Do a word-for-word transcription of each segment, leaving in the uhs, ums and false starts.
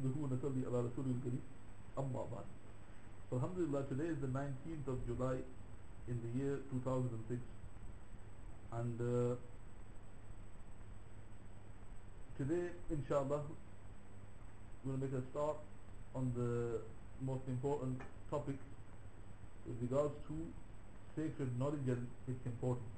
نحمده ونصلي على رسوله الكريم أما بعد. So alhamdulillah, today is the nineteenth of July in the year two thousand six, and uh, today inshallah we'll make a start on the most important topic with regards to sacred knowledge and its importance.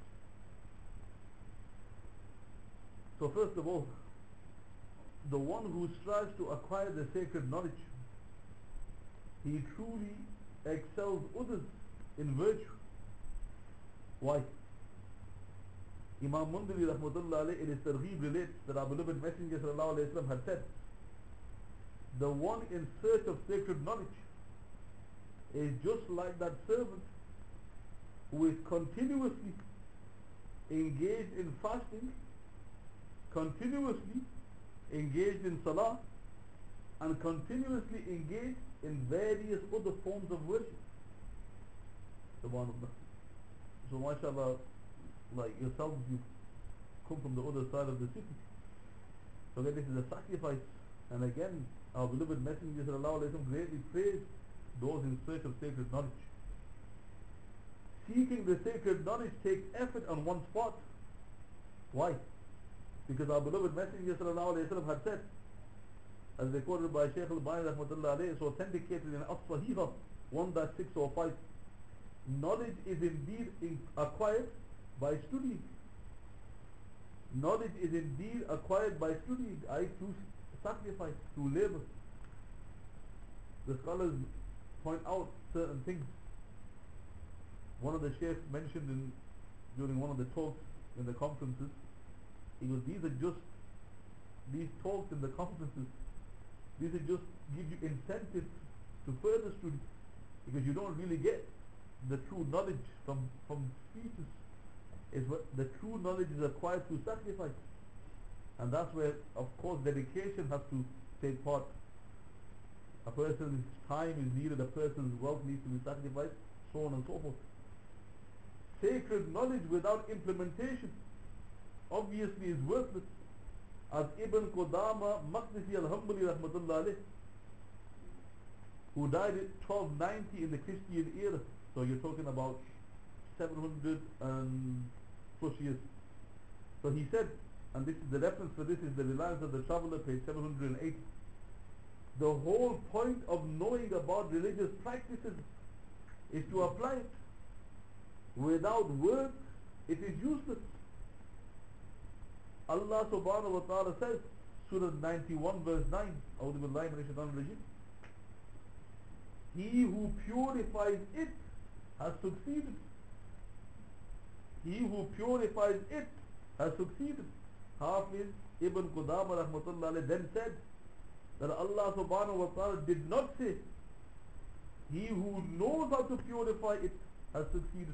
So first of all, the one who strives to acquire the sacred knowledge, he truly excels others in virtue. Why? Imam Mundiri rahmatullah alayhi in his Targheeb relates that our beloved Messenger sallallahu alayhi wa sallam had said, the one in search of sacred knowledge is just like that servant who is continuously engaged in fasting, continuously engaged in salah, and continuously engaged in various other forms of worship. Subhanallah. So mashallah, like yourselves, you come from the other side of the city. So again, this is a sacrifice. And again, our beloved Messenger sallallahu alayhi wa sallam greatly praised those in search of sacred knowledge. Seeking the sacred knowledge takes effort on one's part. Why? Because our beloved Messenger sallallahu alayhi wa sallam had said, as recorded by Shaykh al-Bani rahmatullah alayhi, it's authenticated in As-Sahiha one six oh five, knowledge is indeed in acquired by studying. Knowledge is indeed acquired by studying, I through sacrifice, through labor. The scholars point out certain things. One of the sheikhs mentioned in during one of the talks in the conferences, he goes, these are just, these talks in the conferences, these are just give you incentives to further study, because you don't really get the true knowledge from, from speeches. Is what the true knowledge is acquired through sacrifice. And that's where, of course, dedication has to take part. A person's time is needed, a person's wealth needs to be sacrificed, so on and so forth. Sacred knowledge without implementation obviously is worthless. As Ibn Qudama Maqdisi al-Hanbali rahmatullah alayh, who died in twelve ninety in the Christian era, so you're talking about seven hundred and plus years. So he said, and this is the reference for this is the Reliance of the Traveller, page seven hundred eight, the whole point of knowing about religious practices is to apply it. Without words, it is useless. Allah subhanahu wa ta'ala says, Surah ninety-one verse nine, A'udhu billahi minash shaitanir rajim, he who purifies it has succeeded. He who purifies it has succeeded. Hafiz Ibn Qudama rahmatullah alayhi then said that Allah subhanahu wa ta'ala did not say, he who knows how to purify it has succeeded.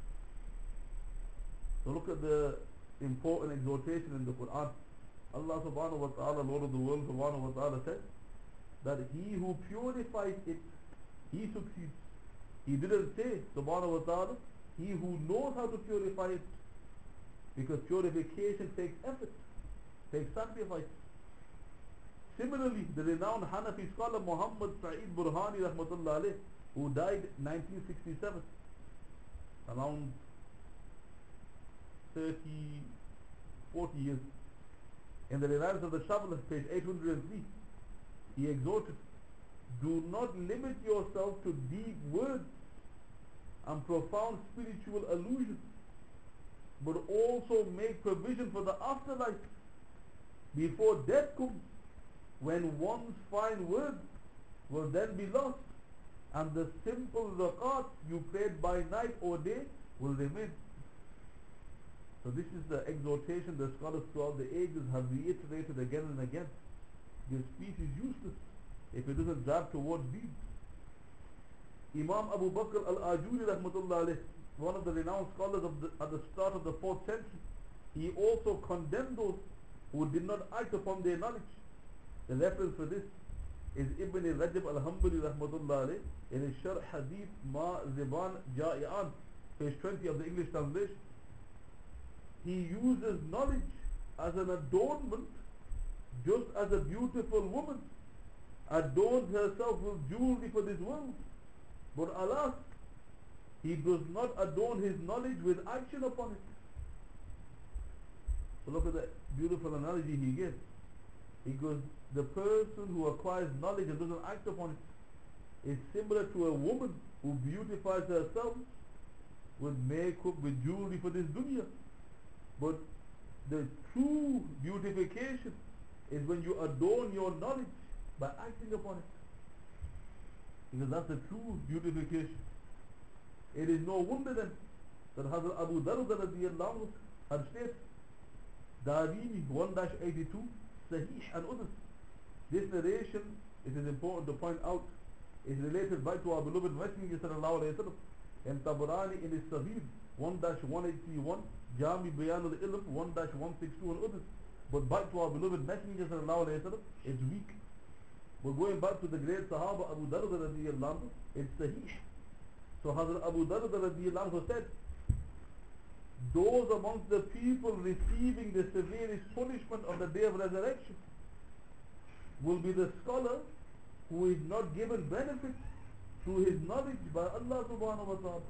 So look at the important exhortation in the Quran. Allah subhanahu wa ta'ala, Lord of the world subhanahu wa ta'ala said that he who purifies it, he succeeds. He didn't say subhanahu wa ta'ala, he who knows how to purify it, because purification takes effort, takes sacrifice. Similarly, the renowned Hanafi scholar Muhammad Sa'id Burhani rahmatullah alayh, who died nineteen sixty-seven, around thirty, forty years, in the Reliance of the Traveller, page eight hundred three, he exhorted, do not limit yourself to deep words and profound spiritual allusions, but also make provision for the afterlife before death comes, when one's fine words will then be lost and the simple rakat you prayed by night or day will remain. So this is the exhortation the scholars throughout the ages have reiterated again and again. Your speech is useless if it doesn't drive towards deeds. Imam Abu Bakr al-Ajuri rahmatullah alayh, one of the renowned scholars of the, at the start of the fourth century, he also condemned those who did not act upon their knowledge. The reference for this is Ibn Rajab al-Hanbali rahmatullah alayh in his Sharh Hadith Ma Ziban Ja'i'an, page twenty of the English translation. He uses knowledge as an adornment, just as a beautiful woman adorned herself with jewelry for this world. But alas, he does not adorn his knowledge with action upon it. So look at that beautiful analogy he gives. He goes, the person who acquires knowledge and doesn't act upon it is similar to a woman who beautifies herself with makeup, with jewelry for this dunya. But the true beautification is when you adorn your knowledge by acting upon it. Because that's the true beautification. It is no wonder then that Hazrat Abu Darda radiallahu anhu had stated, Darimi one eighty-two, Sahih and others. This narration, it is important to point out, is related back to our beloved Messenger sallallahu alayhi wa sallam, and Tabarani in his Sahih one one eight three one, Jami Bayan al-Ilm one one six two and others. But back to our beloved Messenger sallallahu alayhi wa sallam, it's weak. But going back to the great Sahaba Abu Darda radiallahu anhu, it's Sahih. So Hazrat Abu Darda radiallahu anhu said, those amongst the people receiving the severest punishment on the day of resurrection will be the scholar who is not given benefit through his knowledge by Allah subhanahu wa ta'ala.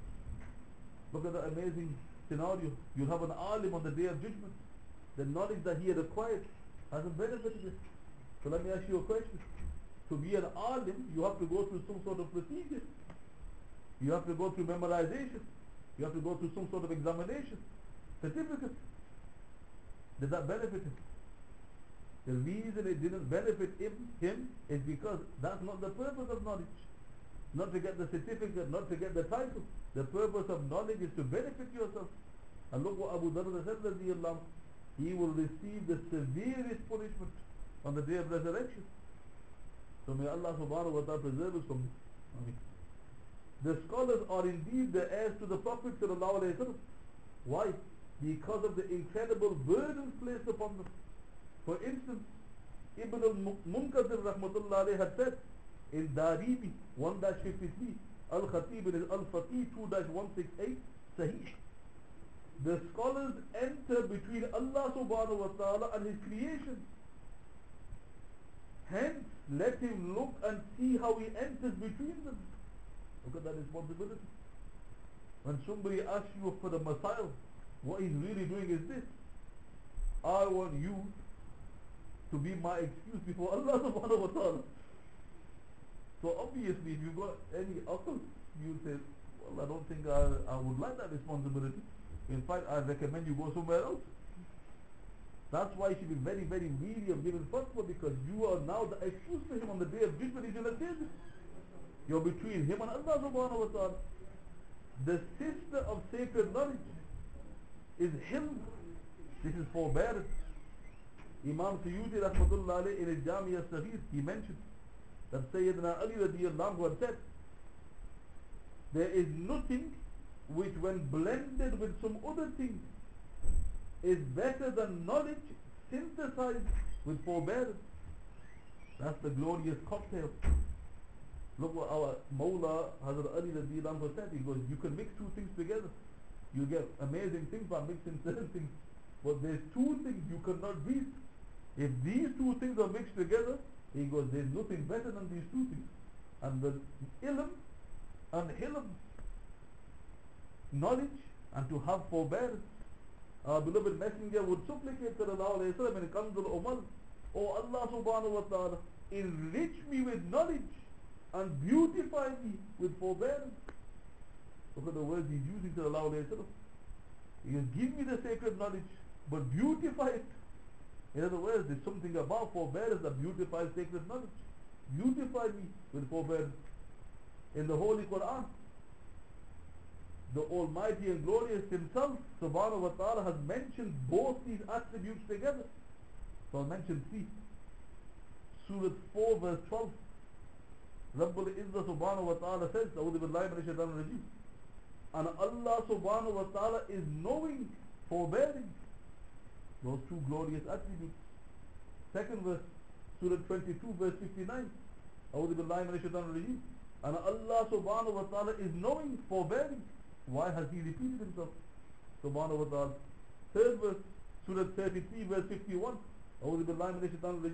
Look at the amazing scenario. You'll have an alim on the day of judgment. The knowledge that he had acquired hasn't benefited him. So let me ask you a question. To be an alim, you have to go through some sort of procedure. You have to go through memorization. You have to go through some sort of examination, certificate. Did that benefit him? The reason it didn't benefit him, him is because that's not the purpose of knowledge. Not to get the certificate, not to get the title. The purpose of knowledge is to benefit yourself. And look what Abu Darda said, radiallahu, he will receive the severest punishment on the day of resurrection. So may Allah subhanahu wa ta'ala preserve us from this. Ameen. The scholars are indeed the heirs to the Prophet sallallahu alayhi wa sallam. Why? Because of the incredible burdens placed upon them. For instance, Ibn al-Munqadhir rahmatullah alayhi had said in Darimi one fifty-three, Al-Khatib in Al-Fatih two one sixty-eight, Sahih, the scholars enter between Allah subhanahu wa ta'ala and his creation. Hence, let him look and see how he enters between them. Look at that responsibility. When somebody asks you for the Messiah, what he's really doing is this: I want you to be my excuse before Allah subhanahu wa ta'ala. So obviously if you've got any akal, you say, well, I don't think I, I would like that responsibility. In fact, I recommend you go somewhere else. That's why you should be very, very weary of giving fatwa, because you are now the excuse for him on the day of judgment. He's going to say this. You're between him and Allah subhanahu wa ta'ala. The sister of sacred knowledge is hilm. This is forbearance. Imam Suyuti rahmatullah alayhi in his Jami al-Saghir, he mentioned that Sayyidina Ali radiyallahu anhu had said, there is nothing which when blended with some other thing is better than knowledge synthesized with forbearance. That's the glorious cocktail. Look what our Mawla Hazrat Ali radiyallahu anhu said. He goes, you can mix two things together. You get amazing things by mixing certain things. But there's two things you cannot beat. If these two things are mixed together, he goes, there's nothing better than these two things. And the ilm and hilm, knowledge and to have forbearance. Our beloved Messenger would supplicate sallallahu alayhi wa sallam in Kanzul Umar, oh Allah subhanahu wa ta'ala, enrich me with knowledge and beautify me with forbearance. Look at the words he's using sallallahu alayhi wa sallam. He goes, give me the sacred knowledge, but beautify it. In other words, there's something about forbearance that beautifies sacred knowledge. Beautify me with forbearance. In the Holy Quran, the Almighty and Glorious Himself, subhanahu wa ta'ala, has mentioned both these attributes together. So I'll mention three. Surah four verse twelve. Rabbul Izzah subhanahu wa ta'ala says, A'udhu billahi minash shaitanir rajeem. And Allah subhanahu wa ta'ala is knowing, forbearing. Those two glorious attributes. Second verse, Surah twenty-two verse fifty-nine. A'udhu billahi minash shaitanir rajeem. And Allah subhanahu wa ta'ala is knowing, forbearing. Why has he repeated himself? Subhanahu wa ta'ala. Third verse, Surah thirty-three verse fifty-one. A'udhu billahi minash shaitanir rajeem.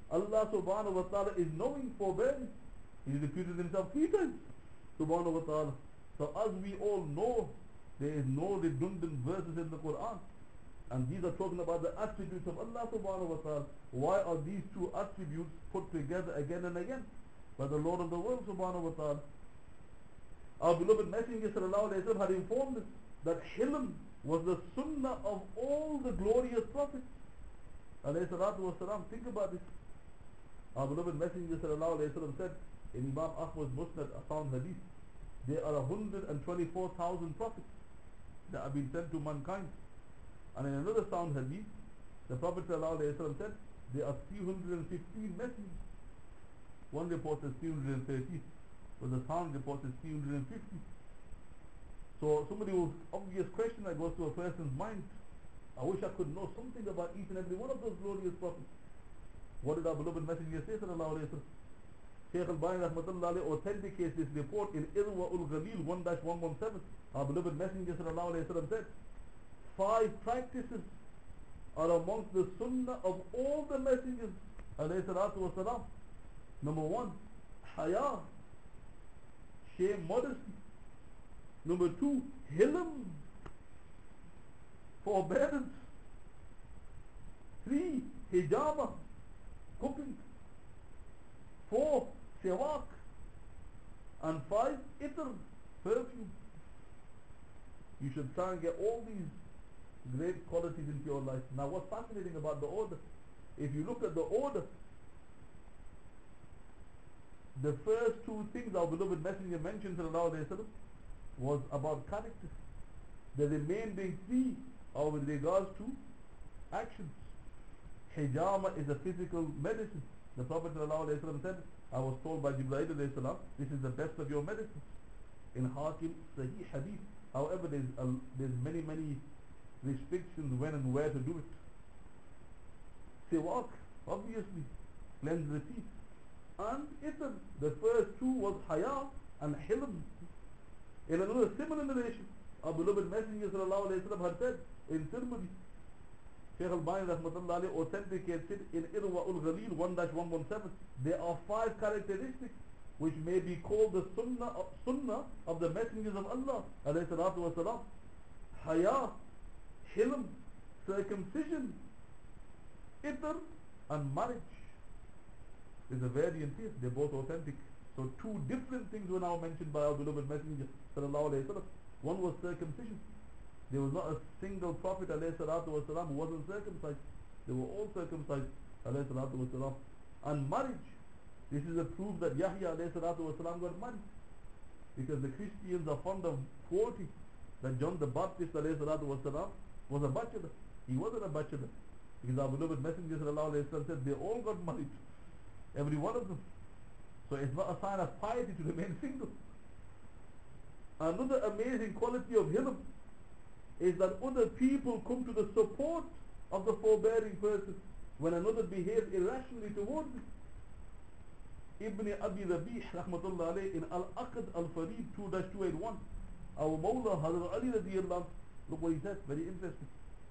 Allah subhanahu wa ta'ala is knowing, forbearing. He repeated himself three times, subhanahu wa ta'ala. So as we all know, there is no redundant verses in the Quran. And these are talking about the attributes of Allah subhanahu wa ta'ala. Why are these two attributes put together again and again by the Lord of the world subhanahu wa ta'ala? Our beloved Messenger sallallahu alayhi wa sallam had informed us that hilm was the sunnah of all the glorious prophets. Alayhi salatu wa salam. Think about this. Our beloved Messenger sallallahu alayhi wa sallam said in Imam Ahmad's Musnad, a sound hadith, there are one hundred twenty-four thousand prophets that have been sent to mankind. And in another sound hadith, the Prophet ﷺ said, there are three hundred fifteen messengers. One report says three hundred thirty, but the sound report says three hundred fifty. So somebody will, obvious question that goes to a person's mind, I wish I could know something about each and every one of those glorious prophets. What did our beloved Messenger say sallallahu alayhi wa sallam? Shaykh al-Bani rahmatullahi alayhi authenticates this report in Irwa ul-Ghalil one dash one seventeen. Our beloved Messenger sallallahu alayhi wa sallam said, five practices are amongst the sunnah of all the messengers alayhi salatu wa salam. Number one, haya, shame, modesty. Number two, hilm, forbearance. Three, hijama, cooking. Four, siwak. And five, itr, perfume. You should try and get all these great qualities into your life. Now what's fascinating about the order, if you look at the order, the first two things our beloved Messenger mentioned sallallahu alayhi wa sallam was about character. The remaining three are with regards to actions. Hijama is a physical medicine. The Prophet sallallahu alayhi wa sallam said, I was told by Jibreel alayhi salam, this is the best of your medicines. In Hakim Sahih Hadith. However, there's, a, there's many, many restrictions when and where to do it. Siwak, obviously, cleanse the teeth. And itr, the first two was haya and hilm. In another similar narration, our beloved Messenger sallallahu alayhi wa sallam had said in Tirmidhi, Shaykh al-Bani rahmatullahi alayhi authenticates it in Irwa ul-Ghalil one dash one seventeen. There are five characteristics which may be called the sunnah of, sunnah of the messengers of Allah alayhi salatu wa salam. Haya, hilm, circumcision, itr, and marriage. There's a variant here, they're both authentic. So two different things were now mentioned by our beloved Messenger sallallahu alayhi wa sallam. One was circumcision. There was not a single prophet alayhi salatu wa salam who wasn't circumcised. They were all circumcised alayhi salatu wa salam. And marriage. This is a proof that Yahya alayhi salatu wa salam got married. Because the Christians are fond of quoting that John the Baptist alayhi salatu wa salam was a bachelor. He wasn't a bachelor. Because our beloved Messenger sallallahu alayhi wa sallam said they all got married. Every one of them. So it's not a sign of piety to remain single. Another amazing quality of hilm is that other people come to the support of the forbearing person when another behaves irrationally towards him. Ibn Abi Rabih rahmatullah alayhi in Al-Aqd Al-Farid two dash two eighty-one, our Mawla Hazrat Ali radiyallahu, look what he said, very interesting.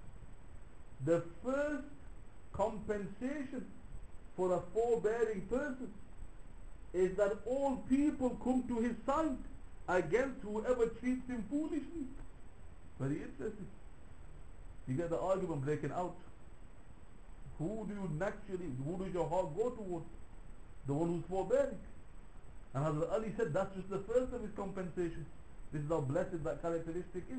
The first compensation for a forbearing person is that all people come to his side against whoever treats him foolishly. Very interesting. You get the argument breaking out. Who do you naturally, who does your heart go towards? The one who's forbearing. And Hazrat Ali said that's just the first of his compensation. This is how blessed that characteristic is.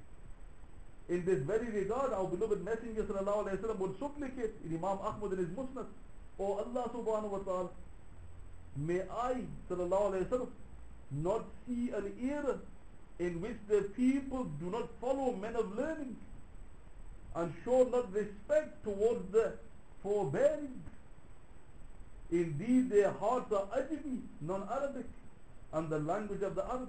In this very regard, our beloved Messenger sallallahu alayhi wa sallam would supplicate in Imam Ahmad in his Musnad, O Allah subhanahu wa ta'ala, may I sallallahu alayhi wa sallam not see an era in which the people do not follow men of learning and show not respect towards the forbearing. Indeed, their hearts are Ajami, non-Arabic, and the language of the Arabs.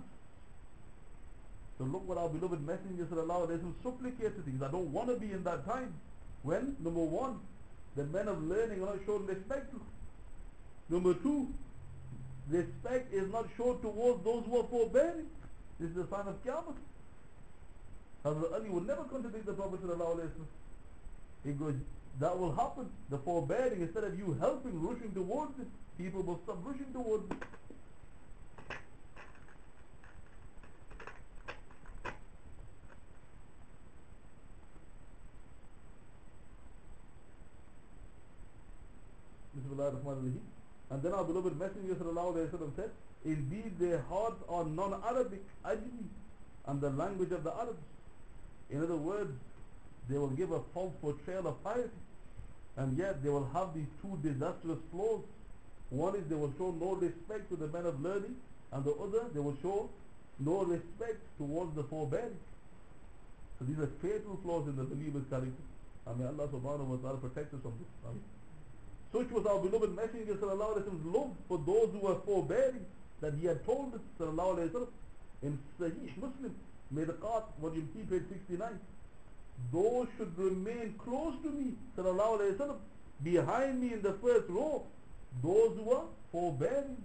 So look what our beloved Messenger sallallahu alayhi wa sallam supplicated. Because I don't want to be in that time when, number one, the men of learning are not shown respect to. Number two, respect is not shown towards those who are forbearing. This is a sign of Qiyamah. Hazrat Ali would never contradict the Prophet sallallahu alayhi wa sallam. He goes, that will happen. The forbearing, instead of you helping, rushing towards it, people will stop rushing towards it. Bismillah ar-Rahman ar-Rahim. And then our beloved Messenger sallallahu alayhi wa sallam said, indeed their hearts are non-Arabic, ajmi, and the language of the Arabs. In other words, they will give a false portrayal of piety, and yet they will have these two disastrous flaws. One is they will show no respect to the men of learning, and the other, they will show no respect towards the forbearing. So these are fatal flaws in the believer's character. And may Allah subhanahu wa ta'ala protect us from this. Amen. Such was our beloved Messenger sallallahu alayhi wa sallam's love for those who were forbearing, that he had told us sallallahu alayhi wa sallam in Sahih Muslim, Mirqat, volume three, page sixty-nine. Those should remain close to me, sallallahu alayhi wa sallam, behind me in the first row. Those who are forbearing,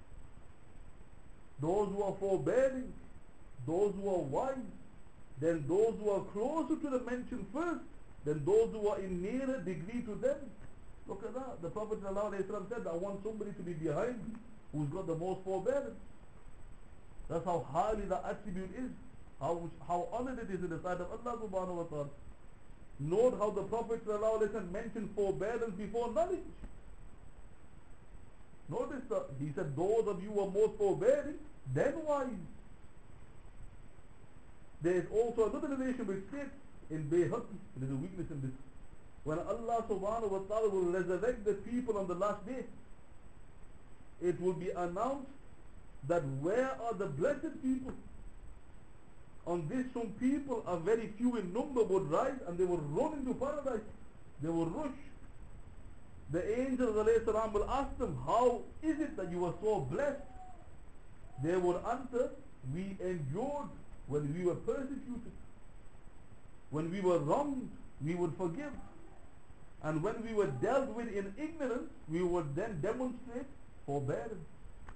those who are forbearing, those who are wise, then those who are closer to the mentioned first, then those who are in nearer degree to them. Look at that. The Prophet ﷺ said, I want somebody to be behind me who's got the most forbearance. That's how highly the attribute is, how, how honored it is in the sight of Allah subhanahu wa ta'ala. Note how the Prophet ﷺ mentioned forbearance before knowledge. Notice that he said, those of you who are most forbearing, then wise. There is also another narration which states in Bayhaqi, there is a weakness in this. When Allah subhanahu wa ta'ala will resurrect the people on the last day, it will be announced that where are the blessed people? On this some people are very few in number would rise and they will run into paradise. They will rush. The angels alayhi salam will ask them, how is it that you are so blessed? They will answer, we endured when we were persecuted. When we were wronged, we would forgive. And when we were dealt with in ignorance, we would then demonstrate forbearance.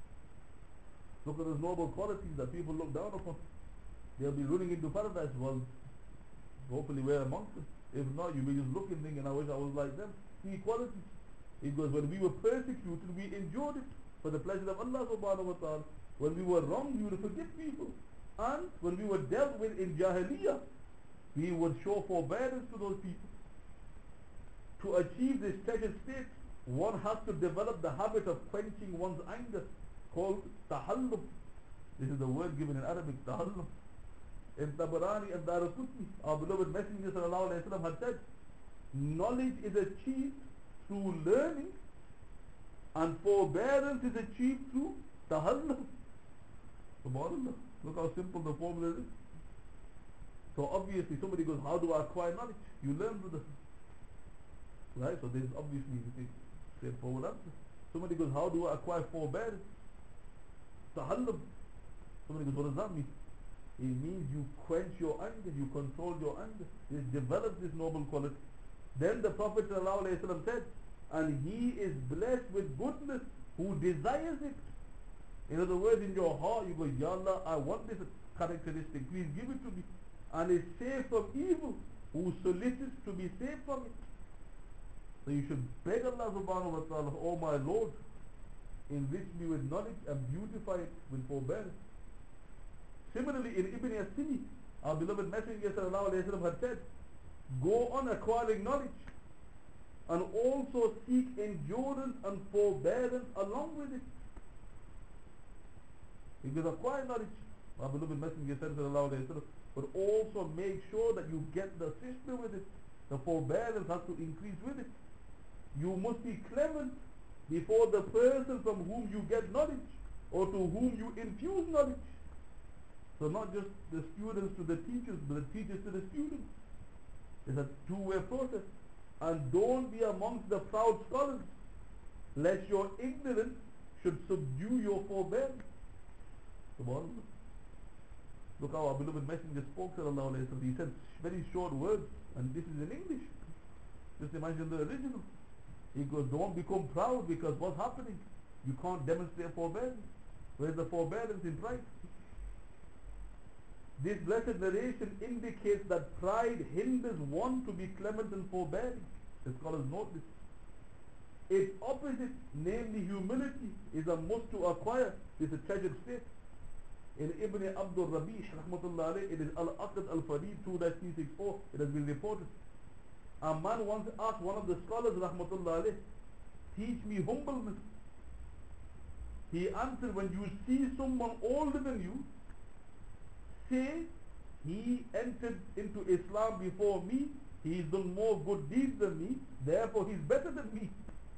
Look at those noble qualities that people look down upon. They'll be running into paradise. Well, hopefully we're amongst them. If not, you'll be just looking thinking, I wish I was like them. See qualities. It goes, when we were persecuted, we endured it for the pleasure of Allah subhanahu wa ta'ala. When we were wrong, we would forgive people. And when we were dealt with in Jahiliyyah, we would show forbearance to those people. To achieve this treasured state, one has to develop the habit of quenching one's anger, called tahallum. This is the word given in Arabic, tahallum. In Tabarani and Daraqutni, our beloved Messenger sallallahu alayhi wa sallam had said, knowledge is achieved through learning, and forbearance is achieved through tahallum. SubhanAllah. Look how simple the formula is. So obviously somebody goes, how do I acquire knowledge? You learn with the right? So this is obviously the straightforward answer. Somebody goes, how do I acquire forbearance? Tahallum. Somebody goes, what does that mean? It means you quench your anger, you control your anger. You develop this noble quality. Then the Prophet ﷺ said, and he is blessed with goodness who desires it. In other words, in your heart you go, Ya Allah, I want this characteristic, please give it to me. And is safe from evil, who solicits to be safe from it. So you should beg Allah subhanahu wa ta'ala, oh my Lord, enrich me with knowledge and beautify it with forbearance. Similarly, in Ibn Yasini, our beloved Messenger sallallahu alayhi wa sallam had said, go on acquiring knowledge and also seek endurance and forbearance along with it. Because acquire knowledge, our beloved Messenger said sallallahu alayhi wa sallam, but also make sure that you get the sister with it. The forbearance has to increase with it. You must be clement before the person from whom you get knowledge or to whom you infuse knowledge. So not just the students to the teachers, but the teachers to the students. It's a two-way process. And don't be amongst the proud scholars, lest your ignorance should subdue your forbearance. SubhanAllah. Look how our beloved Messenger spoke, sallallahu alayhi wa sallam. He said very short words, and this is in English. Just imagine the original. He goes, don't become proud, because what's happening? You can't demonstrate forbearance. Where's the forbearance in pride? This blessed narration indicates that pride hinders one to be clement and forbearing. The scholars note this. Its opposite, namely humility, is a must to acquire. It's a treasured state. In Ibn Abdul Rabi' rahmatullah alayh, it is Al-Aqd Al-Farid two three six four. It has been reported. A man once asked one of the scholars rahmatullah alayh, teach me humbleness. He answered, when you see someone older than you, say, he entered into Islam before me, he's done more good deeds than me, therefore he's better than me.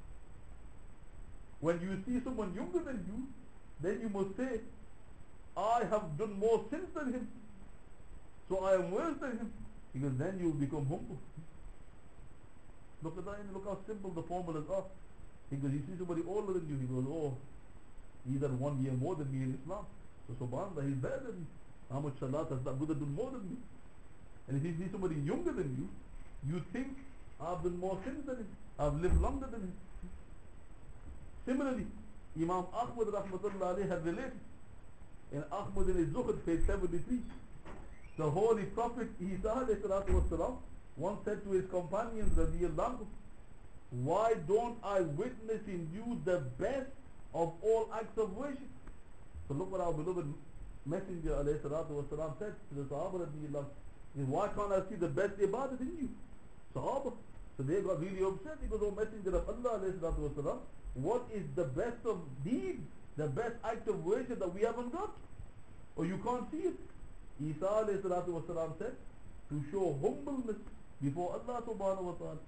When you see someone younger than you, then you must say, I have done more sins than him, so I am worse than him, because then you will become humble. Look at that, look how simple the formulas are. Because you see somebody older than you, he goes, oh, he's had one year more than me in Islam, so subhanAllah, he's better than me. How much salat has that Buddha done more than me? And if you see somebody younger than you, you think, I've done more sins than him, I've lived longer than him. Similarly, Imam Ahmad rahmatullah alayhi had related in Ahmad in his Zuhd, page seventy-three, the Holy Prophet Isa alayhi salatu wasalam once said to his companions, radiyallahu anhu, why don't I witness in you the best of all acts of worship? So look what our beloved Messenger alayhi salatu wasalam said to the Sahaba radiyallahu anhu, why can't I see the best ibadat in you? Sahaba. So they got really upset because, oh Messenger of Allah alayhi salatu wasalam, what is the best of deeds, the best act of worship that we haven't got? Or you can't see it? Isa alayhi salatu wasalam said, to show humbleness before Allah subhanahu wa ta'ala,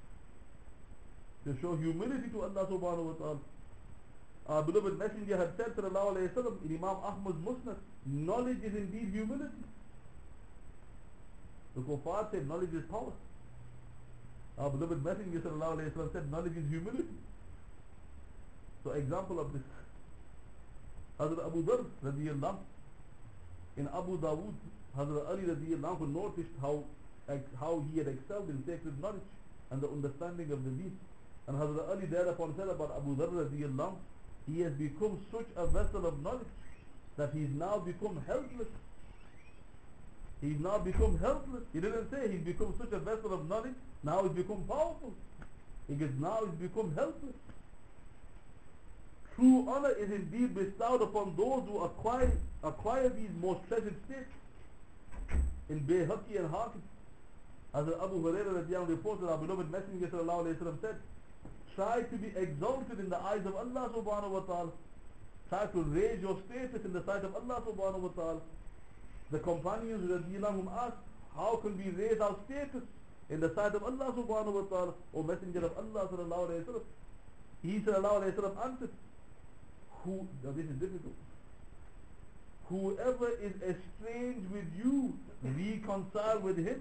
to show humility to Allah subhanahu wa ta'ala. Our beloved Messenger had said sallallahu alayhi wa sallam in Imam Ahmad's Musnad, knowledge is indeed humility. The Kuffar said knowledge is power. Our beloved Messenger sallallahu alayhi wa sallam said knowledge is humility. So example of this, Hazrat Abu Dharr radiyallahu in Abu Dawood, Hazrat Ali radiyallahu anhu noticed how how he had excelled in sacred knowledge and the understanding of the deen. And Hazrat Ali thereupon said about Abu Dharr radiyallahu, he has become such a vessel of knowledge that he's now become helpless. He's now become helpless. He didn't say he's become such a vessel of knowledge, now he's become powerful. He gets now he's become helpless. True honor is indeed bestowed upon those who acquire acquire these most treasured states. In Bayhaqi and Hakim, as Abu Hurairah radiyallahu reported, our beloved Messenger sallallahu alayhi wa sallam said, try to be exalted in the eyes of Allah subhanahu wa ta'ala. Try to raise your status in the sight of Allah subhanahu wa ta'ala. The companions radiyallahu asked, how can we raise our status in the sight of Allah subhanahu wa ta'ala? O Messenger of Allah sallallahu alayhi wa sallam. He sallallahu alayhi wa sallam answered, who, now this is difficult. Whoever is estranged with you, reconcile with him.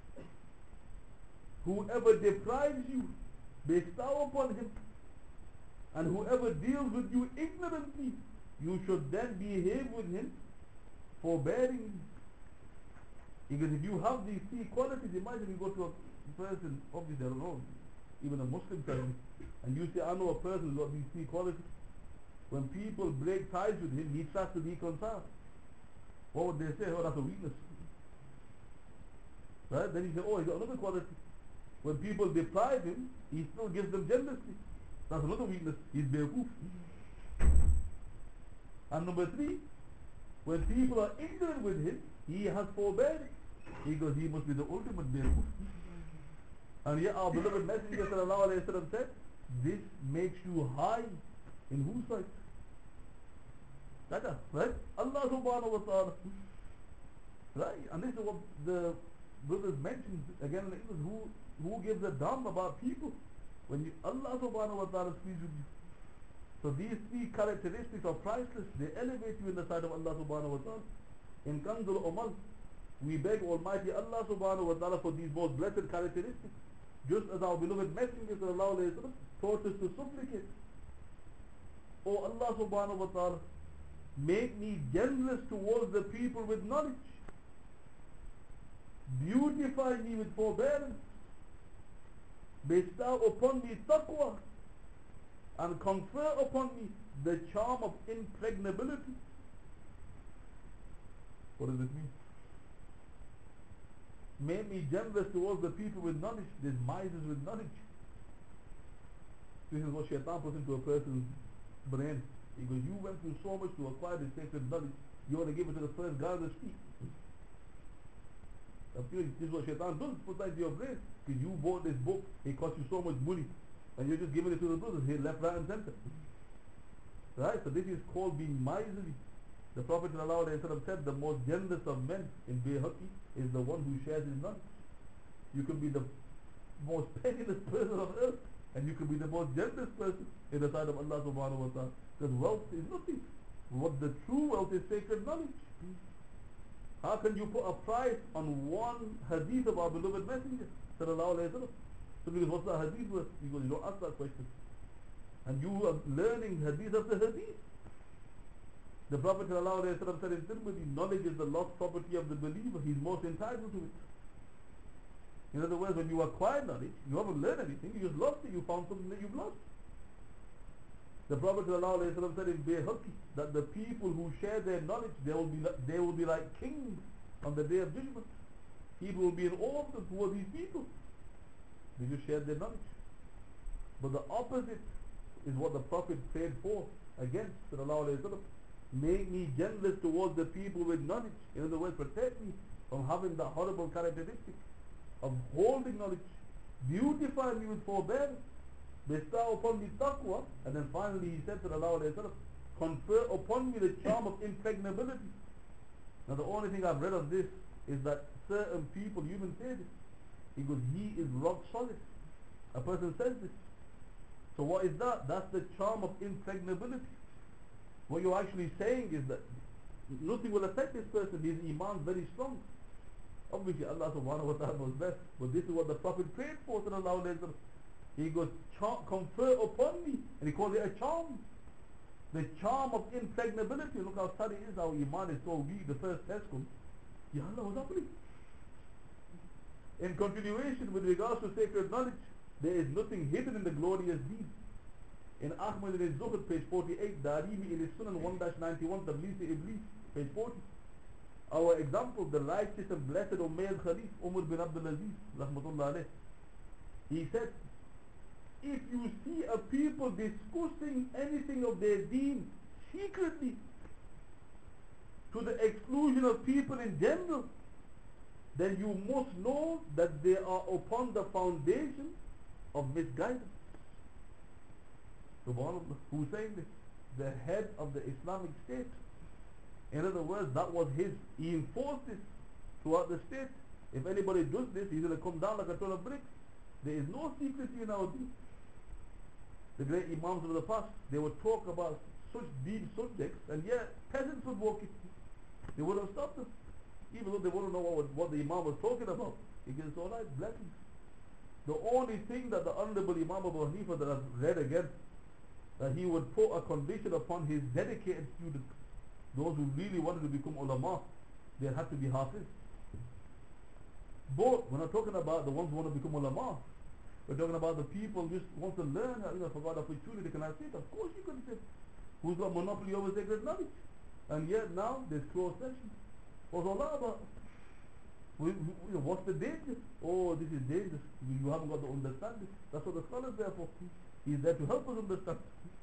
Whoever deprives you, bestow upon him. And whoever deals with you ignorantly, you should then behave with him forbearingly. Because if you have these three qualities, imagine you go to a person, obviously I don't know, even a Muslim person, and you say, I know a person who's got these three qualities. When people break ties with him, he tries to reconcile. What would they say? Oh, that's a weakness. Right? Then he said, oh, he's got another quality. When people deprive him, he still gives them generously. That's another weakness. He's Be'koof. And number three, when people are ignorant with him, he has forbearance. He goes, he must be the ultimate Be'koof. And yet our beloved Messenger sallallahu alayhi wa sallam said, this makes you high in whose sight? That, right? Allah subhanahu wa ta'ala. Right? And this is what the brothers mentioned again in English, who, who gives a damn about people when you, Allah subhanahu wa ta'ala speaks with you. So these three characteristics are priceless. They elevate you in the sight of Allah subhanahu wa ta'ala. In Kanzul Umal, we beg Almighty Allah subhanahu wa ta'ala for these most blessed characteristics, just as our beloved Messenger sallallahu alayhi wa sallam taught us to supplicate. O Allah subhanahu wa ta'ala, make me generous towards the people with knowledge. Beautify me with forbearance. Bestow upon me taqwa. And confer upon me the charm of impregnability. What does it mean? Make me generous towards the people with knowledge. There's misers with knowledge. This is what shaitan puts into a person's brain. He goes, you went through so much to acquire this sacred knowledge. You want to give it to the first guy on the street. This is what shaitan does, put that into your brain. Because you bought this book, it cost you so much money. And you're just giving it to the brothers here, left, right and center. Right? So this is called being miserly. The Prophet ﷺ said the most generous of men in Bayhaqi is the one who shares his knowledge. You could be the most penniless person on earth, and you could be the most generous person in the sight of Allah subhanahu wa ta'ala. Because wealth is nothing. What the true wealth is sacred knowledge. How can you put a price on one hadith of our beloved Messenger sallallahu alayhi wa sallam? So because what's the hadith worth? He goes, you don't ask that question. And you are learning hadith of the hadith. The Prophet ﷺ said in Tirmidhi, knowledge is the lost property of the believer. He's most entitled to it. In other words, when you acquire knowledge, you haven't learned anything, you just lost it, you found something that you've lost. The Prophet ﷺ said in Bayhaqi that the people who share their knowledge, they will be like, they will be like kings on the day of judgment. People will be in awe of them. Who are these people? They just shared their knowledge. But the opposite is what the Prophet prayed for against sallallahu alayhi wa sallam. Make me generous towards the people with knowledge. In other words, protect me from having the horrible characteristic of holding knowledge. Beautify me with forbearance. Bestow upon me taqwa. And then finally he said sallallahu alayhi wa sallam, confer upon me the charm of impregnability. Now the only thing I've read of this is that certain people, you even say this. He goes, he is rock solid. A person says this. So what is that? That's the charm of impregnability. What you're actually saying is that nothing will affect this person. His iman is very strong. Obviously Allah subhanahu wa ta'ala knows best. But this is what the Prophet prayed for sallallahu alayhi wa sallam. He goes, confer upon me. And he calls it a charm. The charm of impregnability. Look how sad it is. Our iman is so weak. The first test comes. Ya Allah, what's happening? In continuation with regards to sacred knowledge, there is nothing hidden in the glorious deed. In Ahmad in his Zuhd, page forty-eight, Darimi in his Sunan one ninety-one, Tablisi Iblis, page forty. Our example, the righteous and blessed Umayyad Khalif, Umar bin Abdul Aziz, rahmatullah alayh. He said, if you see a people discussing anything of their deen secretly, to the exclusion of people in general, then you must know that they are upon the foundation of misguidance. Subhanallah. Who's saying this? The head of the Islamic State. In other words, that was his, he enforced this throughout the state. If anybody does this, he's going to come down like a ton of bricks. There is no secrecy in our deen. The great Imams of the past, they would talk about such deep subjects, and yet peasants would walk it. They wouldn't stop them. Even though they wouldn't know what, what the Imam was talking about. He gets all right, blessings. The only thing that the Honorable Imam Abu Hanifa that I've read again, that he would put a condition upon his dedicated students, those who really wanted to become ulama, they had to be hafiz. But we're not talking about the ones who want to become ulama. We're talking about the people who just want to learn, you know, forgot the opportunity. Can I say it? Of course you can say it. Who's got monopoly over sacred knowledge? And yet now there's closed sessions. What's all that about? We, we, you know, what's the danger? Oh, this is dangerous. You haven't got the understanding. That's what the scholars there for. He's there to help us understand.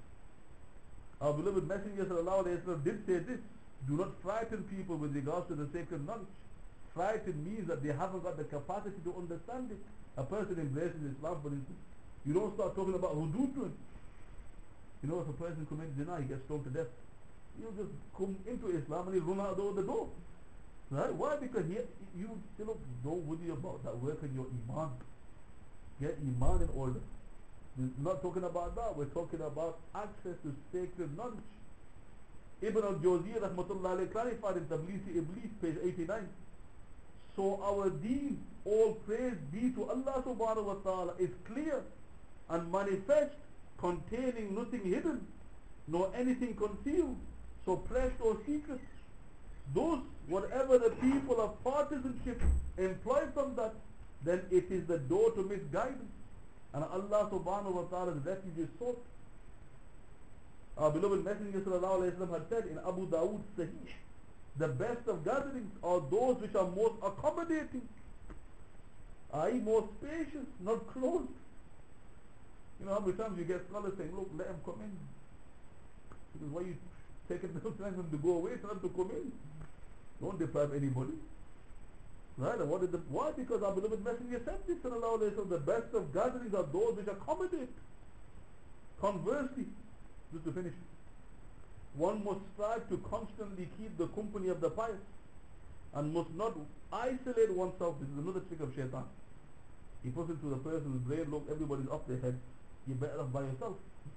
Our beloved Messenger sallallahu alayhi wa sallam did say this: do not frighten people with regards to the sacred knowledge. Frighten means that they haven't got the capacity to understand it. A person embraces Islam, for instance, you don't start talking about hudud to him. You know, if a person commits zina, he gets stoned to death. He'll just come into Islam and he'll run out the door. Right? Why? Because he, you still don't worry about that. Work on your iman. Get iman in order. We're not talking about that. We're talking about access to sacred knowledge. Ibn al-Jawziyah rahmatullah alayhi clarified in Tablisi Iblis, page eighty-nine. So our deen, all praise be to Allah subhanahu wa ta'ala, is clear and manifest, containing nothing hidden, nor anything concealed, suppressed or secret. Thus, whatever the people of partisanship employ from that, then it is the door to misguidance. And Allah subhanahu wa ta'ala's refuge is sought. Our beloved Messenger sallallahu alayhi wa sallam had said in Abu Dawood Sahih, the best of gatherings are those which are most accommodating. that is more spacious, not closed. You know how many times you get scholars saying, look, let him come in. Because why you taking the time for him to go away, tell him to come in. Don't deprive anybody. Right? And what is the, why? Because our beloved Messenger said this, sallallahu alayhi wa sallam, the best of gatherings are those which accommodate. Conversely, just to finish, one must strive to constantly keep the company of the pious and must not isolate oneself. This is another trick of shaitan. He puts into the person's brain, look, everybody's off their head. You're better off by yourself.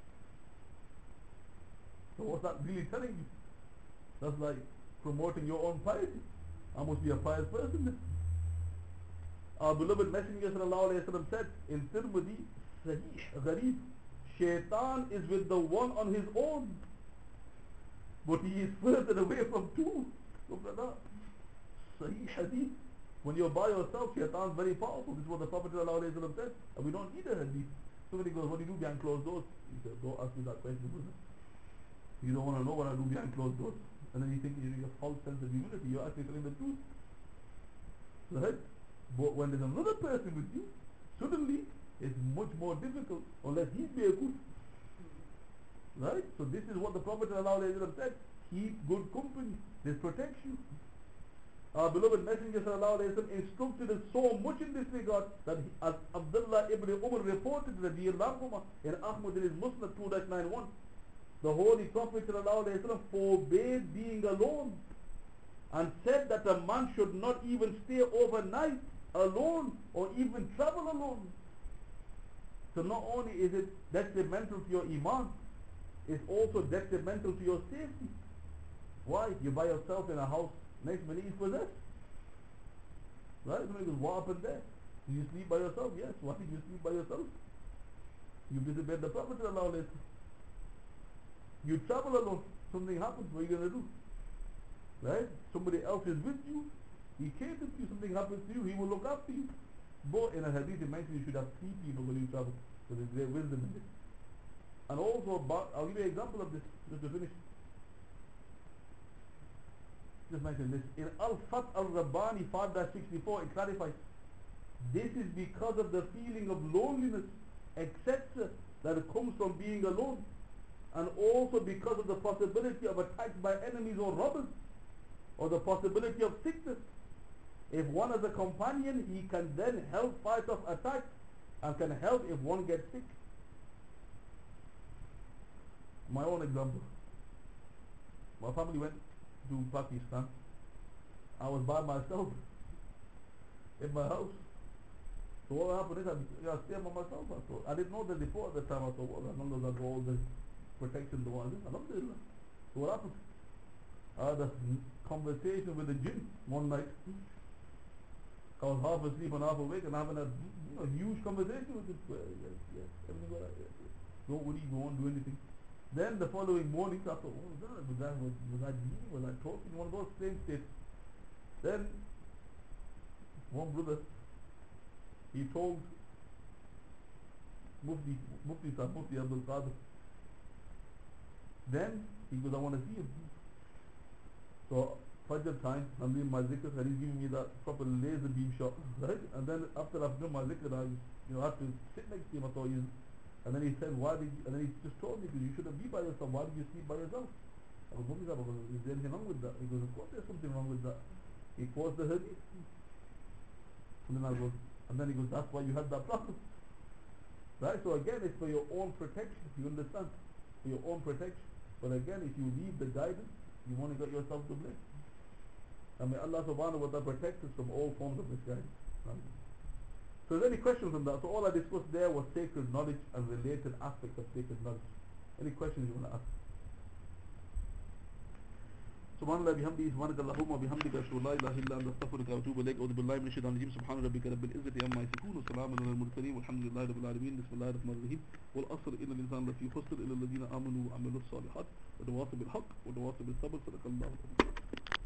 So what's that really telling you? That's like promoting your own piety. I must be a pious person then. Our beloved Messenger sallallahu alayhi wa sallam said in Tirmidhi, Sahih, Gharib, Shaitan is with the one on his own, but he is further away from two. Look at that. Sahih Hadith. When you're by yourself, Shaitan is very powerful. This is what the Prophet sallallahu alayhi wa sallam said. And we don't need a hadith. Somebody goes, what do you do behind closed doors? He said, don't ask me that question, brother. You don't want to know what I do behind closed doors. And then you think you have a false sense of humility. You're actually telling the truth. Right? But when there's another person with you, suddenly it's much more difficult unless he's very good. Right? So this is what the Prophet ﷺ said. Keep good company. This protects you. Our beloved Messenger ﷺ instructed us so much in this regard that he, as Abdullah ibn Umar reported radiallahu in Ahmad in his Musnad two ninety-one, the Holy Prophet ﷺ forbade being alone and said that a man should not even stay overnight alone or even travel alone. So not only is it detrimental to your iman, it's also detrimental to your safety. Why? You're by yourself in a house, next minute is possessed. Right? Somebody goes, what happened there? Did you sleep by yourself? Yes. Why did you sleep by yourself? You disobeyed the Prophet ﷺ. You travel alone, something happens, what are you going to do? Right? Somebody else is with you, he caters to you, something happens to you, he will look after you. But in a hadith it mentions you should have three people when you travel, so there's great wisdom in this. And also, about, I'll give you an example of this, just to finish. Just mention this. In Al-Fath Al-Rabbani five sixty-four, it clarifies, this is because of the feeling of loneliness, et cetera, that comes from being alone. And also because of the possibility of attacks by enemies or robbers, or the possibility of sickness. If one has a companion, he can then help fight off attacks and can help if one gets sick. My own example. My family went to Pakistan. I was by myself in my house. So what happened is I, I stayed by myself. I, thought, I didn't know that before at the time. I thought, well, as long as I got all the protection the one is, alhamdulillah. So what happened? I had a conversation with the jinn one night. I was half asleep and half awake and having a you know, huge conversation with him. Well, yes, yes, everything all right. Yes, yes. Don't worry, you won't do anything. Then the following morning, I thought, what was that? Was, that, was, was I dreaming? Was I talking? One of those strange states. Then, one brother, he told Mufti, Mufti Sahib, Mufti Abdul Qadir. Then he goes, I want to see him. So Fajr time, I'm doing my zikr and he's giving me that proper laser beam shot, right? And then after I've done my zikr, I you know, have to sit next to him. I thought, you, and then he said, why did you, and then he just told me, because you shouldn't be by yourself. Why did you sleep by yourself? I was Mufti Sahib, is there anything wrong with that? He goes, of course there's something wrong with that. He quotes the hadith. And then I goes, and then he goes, that's why you had that problem. Right? So again, it's for your own protection. You understand? For your own protection. But again, if you leave the guidance, you only got yourself to blame. I mean, Allah subhanahu wa ta'ala protects us from all forms of misguidance. So is there any questions on that? So all I discussed there was sacred knowledge and related aspects of sacred knowledge. Any questions you want to ask? سبحان الله بحمده سبحانك اللهم وبحمدك أشهد أن لا إله إلا أنت أستغفرك وأتوب إليك أعوذ بالله من الشيطان الرجيم سبحان ربك رب العزة عما يصفون وسلام على المرسلين والحمد لله رب العالمين بسم الله الرحمن الرحيم والعصر إن الإنسان لفي خسر إلا الذين آمنوا وعملوا الصالحات وتواصوا بالحق وتواصوا بالصبر صدق الله العظيم